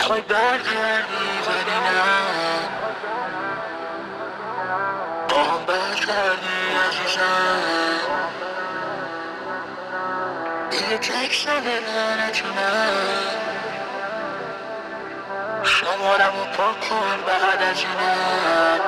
میخوای برگردی ولی نه با هم برگردی عزیزم یه تکس نداره نتونم شمارم رو پاک کن بعد از اینم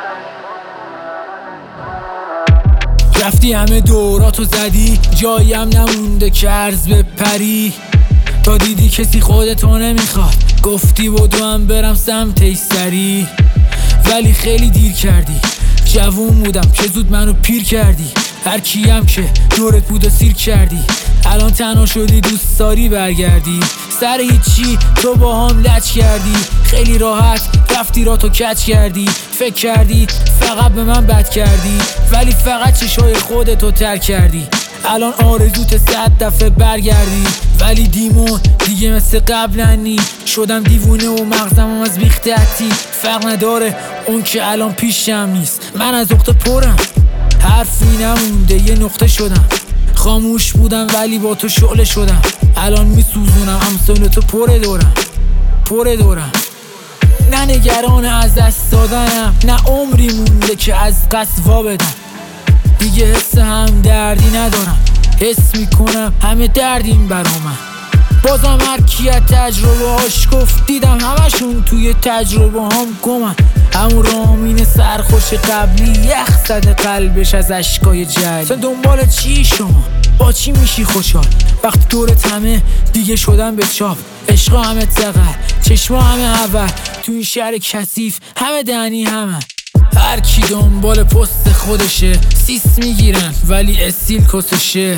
رفتی همه دوراتو زدی جاییم نمونده که عرض بپری تا دیدی کسی خودتو نمیخواد گفتی بدو هم برم سمت ایستری ولی خیلی دیر کردی جوون بودم چه زود منو پیر کردی هر کیم که دورت بود و سیر کردی الان تنها شدی دوست داری برگردی سر هیچی تو با هم لچ کردی خیلی راحت رفتی را تو کچ کردی فکر کردی فقط به من بد کردی ولی فقط چشای خودتو ترک کردی الان آرزوت 100 دفعه برگردی ولی دیمون دیگه مثل قبل نی شدم دیوونه و مغزمم از بیختتی فرق نداره اون که الان پیشم نیست من از نقطه پرم حرفی نمونده یه نقطه شدم خاموش بودم ولی با تو شعله شدم الان میسوزونم امثال تو پر دورم نه نگران از دست دادنم نه عمری مونده که از قصد وا بدم دیگه حس هم دردی ندارم حس میکنم همه دردیم برامن بازم هر کی از تجربه هاش گفت دیدم همشون توی تجربه هم گمن همون رامین سرخوش قبلی یخ زده قلبش از اشکای جلی سن دنبال چی شما با چی میشی خوشحال وقتی دورت همه دیگه شدن به چاپ عشقا همه تقر چشما همه هور تو این شهر کثیف همه دهنی همه هر کی دنبال پست خودشه سیس میگیرن ولی استیل کس شعر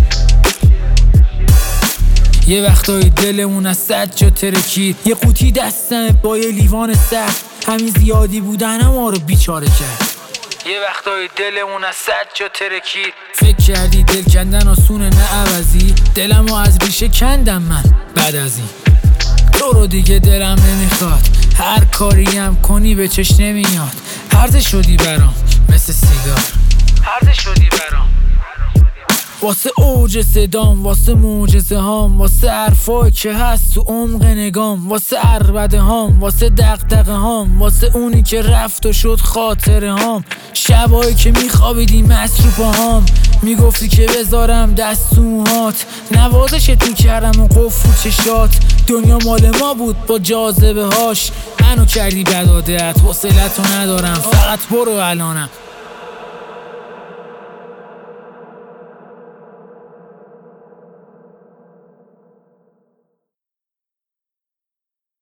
یه وقتایی دلمون از 100 جا ترکید یه قوطی دستم با یه لیوان سر همین زیادی بودن ما رو بیچاره کرد یه وقتایی دلمون از 100 جا ترکید فکر کردی دل کندن آسونه نه عوضی دلمو از ریشه کندم من بعد از این تو رو دیگه دلم نمیخواد هر کاریم کنی به چش نمیاد هرزه شدی برام مثل سیگار هرزه شدی برام واسه اوج صدام واسه معجزه هام واسه حرفایی که هست تو عمق نگام واسه عربده هام واسه دغدغه هام واسه اونی که رفت و شد خاطره هام شبایی که میخوابیدی مست رو پاهام میگفتی که بذارم دست تو موهات نوازشت میکردم و قفل چشات دنیا مال ما بود با جاذبه هاش منو کردی بد عادت حوصلتو ندارم فقط برو الانم